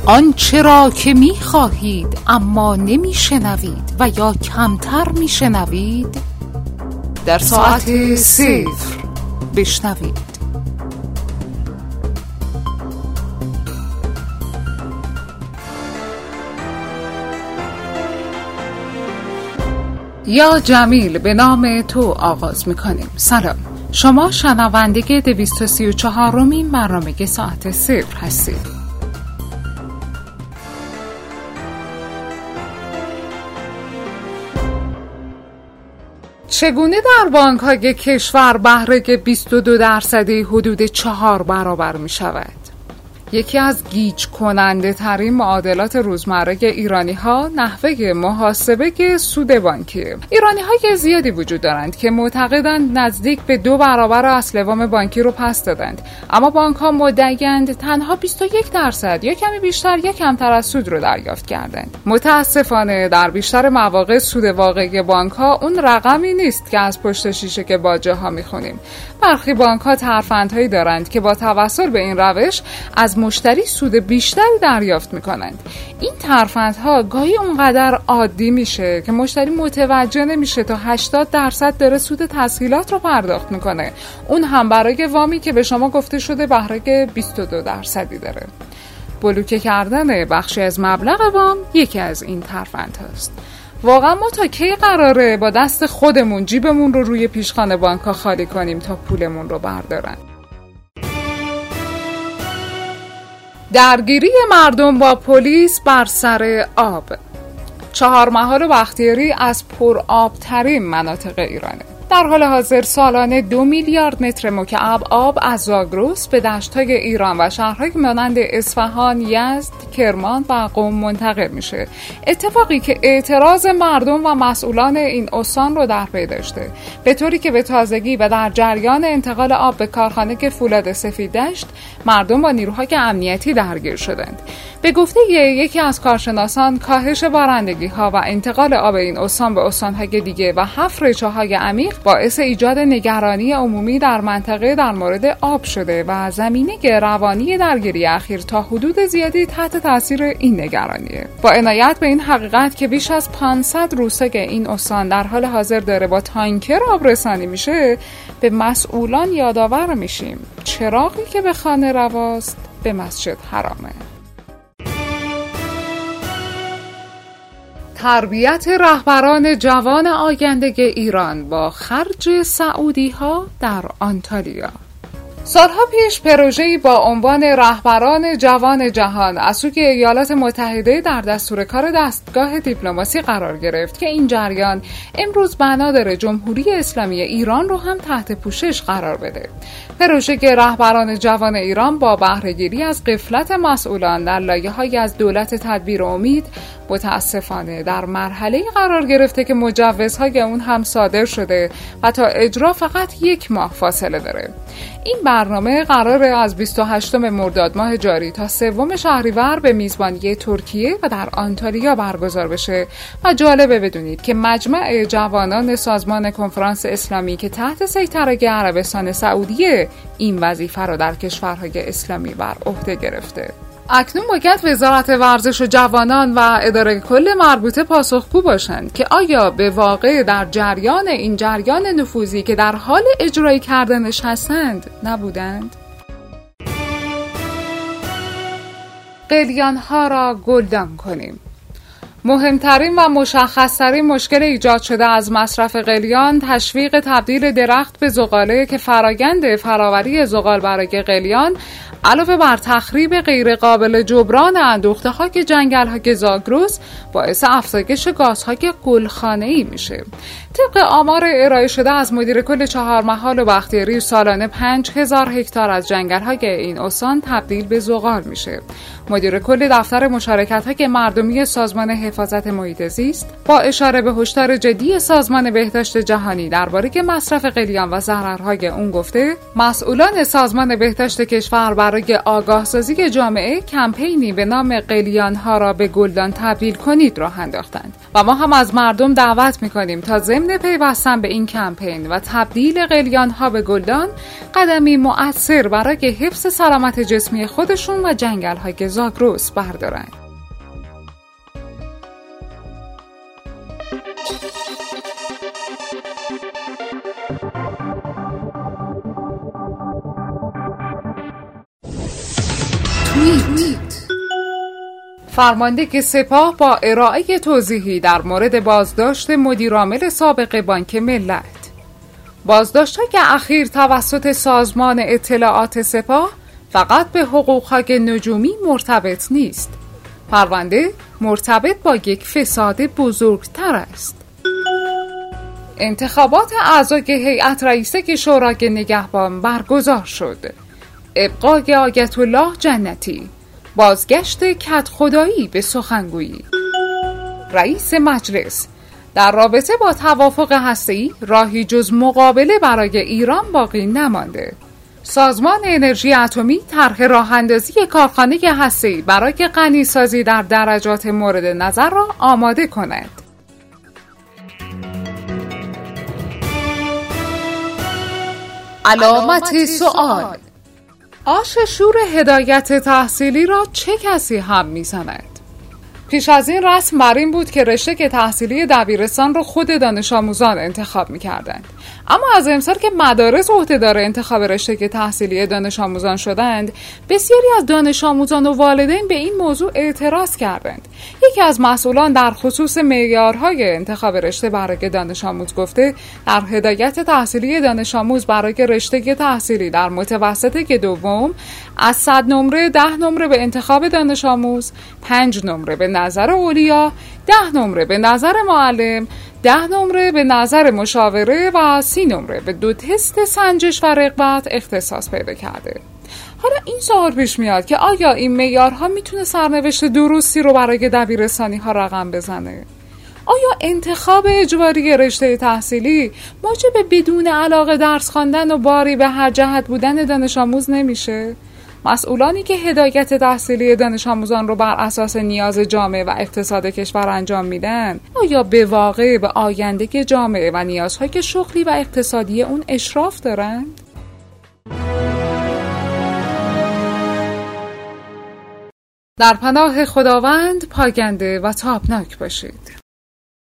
آنچه را که می خواهید اما نمی شنوید و یا کمتر می شنوید در ساعت 0 بشنوید. یا جمیل، به نام تو آغاز میکنیم. سلام، شما شنونده 234مین برنامه ساعت 0 هستید. چگونه در بانک‌های کشور بهره 22% حدود 4 برابر می شود؟ یکی از گیج کننده ترین معادلات روزمره ایرانی ها نحوه محاسبه سود بانکی. ایرانی های زیادی وجود دارند که معتقدند نزدیک به 2 برابر اصل وام بانکی رو پس دادند، اما بانک ها مدعی‌اند تنها 21% یا کمی بیشتر یا کمتر از سود رو دریافت کردند. متاسفانه در بیشتر مواقع سود واقعی بانک ها اون رقمی نیست که از پشت شیشه که باجه ها میخونیم. برخی بانک ها ترفندهایی دارند که با توسل به این روش از مشتری سود بیشتری دریافت میکنند. این ترفندها گاهی اونقدر عادی میشه که مشتری متوجه نمیشه تا 80% داره سود تسهیلات رو پرداخت میکنه، اون هم برای وامی که به شما گفته شده بهره 22% داره. بلوکه کردن بخشی از مبلغ وام یکی از این ترفندهاست. واقعا ما تا کی قراره با دست خودمون جیبمون رو روی پیشخوان بانک‌ها خالی کنیم تا پولمون رو بردارن؟ درگیری مردم با پلیس بر سر آب. چهارمحال و بختیاری از پرآبترین مناطق ایرانه. در حال حاضر سالانه 2 میلیارد متر مکعب آب از زاگرس به دشت‌های ایران و شهرهای مانند اصفهان، یزد، کرمان و قم منتقل میشه. اتفاقی که اعتراض مردم و مسئولان این استان رو در پی داشته، به طوری که به تازگی و در جریان انتقال آب به کارخانه فولاد سفید دشت مردم با نیروهای امنیتی درگیر شدند. به گفته یکی از کارشناسان، کاهش بارندگی‌ها و انتقال آب این استان به استان‌های دیگه و حفر چاه‌های عمیق باعث ایجاد نگرانی عمومی در منطقه در مورد آب شده و زمینه روانی درگیری اخیر تا حدود زیادی تحت تاثیر این نگرانیه. با عنایت به این حقیقت که بیش از 500 روستای این استان در حال حاضر داره با تانکر آب رسانی میشه، به مسئولان یادآور میشیم چراغی که به خانه رواست به مسجد حرامه. تربیت رهبران جوان آینده ایران با خرج سعودی ها در آنتالیا. سالها پیش پروژه‌ای با عنوان رهبران جوان جهان از سوی ایالات متحده در دستور کار دستگاه دیپلماسی قرار گرفت که این جریان امروز بنا داره جمهوری اسلامی ایران رو هم تحت پوشش قرار بده. پروژه رهبران جوان ایران با بهره‌گیری از غفلت مسئولان در لایه‌هایی از دولت تدبیر و امید متاسفانه در مرحله‌ای قرار گرفته که مجوزهای اون هم صادر شده و تا اجرا فقط 1 ماه فاصله داره. این برنامه قراره از 28 مرداد ماه جاری تا 3 شهریور به میزبانی ترکیه و در آنتالیا برگزار بشه و جالبه بدونید که مجمع جوانان سازمان کنفرانس اسلامی که تحت سیطره عربستان سعودیه این وظیفه رو در کشورهای اسلامی بر عهده گرفته. اکنون باید وزارت ورزش و جوانان و اداره کل مربوطه پاسخگو باشند که آیا به واقع در جریان این جریان نفوذی که در حال اجرای کردنش هستند نبودند؟ قلیان‌ها را گلدان کنیم. مهمترین و مشخصترین مشکل ایجاد شده از مصرف قلیان تشویق تبدیل درخت به زغاله که فرایند فراوری زغال برای قلیان علاوه بر تخریب غیر قابل جبران اندوخته خاک جنگل های زاگرس باعث افزایش گازهای گلخانه‌ای میشه. طبق آمار ارائه شده از مدیر کل چهارمحال و بختیاری، سالانه 5000 هکتار از جنگل های این استان تبدیل به زغال میشه. مدیر کل دفتر مشارکت‌های مردمی سازمان حفاظت محیط زیست با اشاره به هشدار جدی سازمان بهداشت جهانی درباره مصرف قلیان و ضررهای اون گفته مسئولان سازمان بهداشت کشور برای آگاهسازی جامعه کمپینی به نام قلیان‌ها را به گلدان تبدیل کنید راه انداختند و ما هم از مردم دعوت می‌کنیم تا ضمن پیوستن به این کمپین و تبدیل قلیان‌ها به گلدان قدمی مؤثر برای حفظ سلامت جسمی خودشون و جنگل‌های زاگرس بردارند. فرمانده سپاه با ارائه توضیحی در مورد بازداشت مدیرعامل سابق بانک ملت. بازداشت‌های اخیر توسط سازمان اطلاعات سپاه فقط به حقوق‌های نجومی مرتبط نیست. پرونده مرتبط با یک فساد بزرگتر است. انتخابات اعضای هیئت رئیسه شورای نگهبان برگزار شد. ابقای آیت الله جنتی، بازگشت کدخدایی به سخنگویی. رئیس مجلس: در رابطه با توافق هسته‌ای راهی جز مقابله برای ایران باقی نمانده. سازمان انرژی اتمی طرح راه‌اندازی کارخانه هسته‌ای برای غنی‌سازی در درجات مورد نظر را آماده کند. علامت سوال: آش شور هدایت تحصیلی را چه کسی هم می‌زند؟ پیش از این رسم بر این بود که رشته تحصیلی دبیرستان رو خود دانش آموزان انتخاب می‌کردند. اما از امسال که مدارس عهده‌دار انتخاب رشته تحصیلی دانش آموزان شدند، بسیاری از دانش آموزان و والدین به این موضوع اعتراض کردند. یکی از مسئولان در خصوص معیارهای انتخاب رشته برای دانش آموز گفته در هدایت تحصیلی دانش آموز برای رشته تحصیلی در متوسطه دوم از 100 نمره 10 نمره به انتخاب دانش آموز، 5 نمره به نظر اولیا، 10 نمره به نظر معلم، 10 نمره به نظر مشاوره و 30 نمره به 2 تست سنجش و رغبت اختصاص پیدا کرده. حالا این سوال پیش میاد که آیا این معیارها میتونه سرنوشت درستی رو برای دبیرستانی ها رقم بزنه؟ آیا انتخاب اجباری رشته تحصیلی موجب بدون علاقه درس خواندن و باری به هر جهت بودن دانش آموز نمیشه؟ مسئولانی که هدایت تحصیلی دانش آموزان رو بر اساس نیاز جامعه و اقتصاد کشور انجام میدن، آیا به واقع به آینده جامعه و نیازهای شغلی و اقتصادی اون اشراف دارند؟ در پناه خداوند پاینده و تابناک باشید.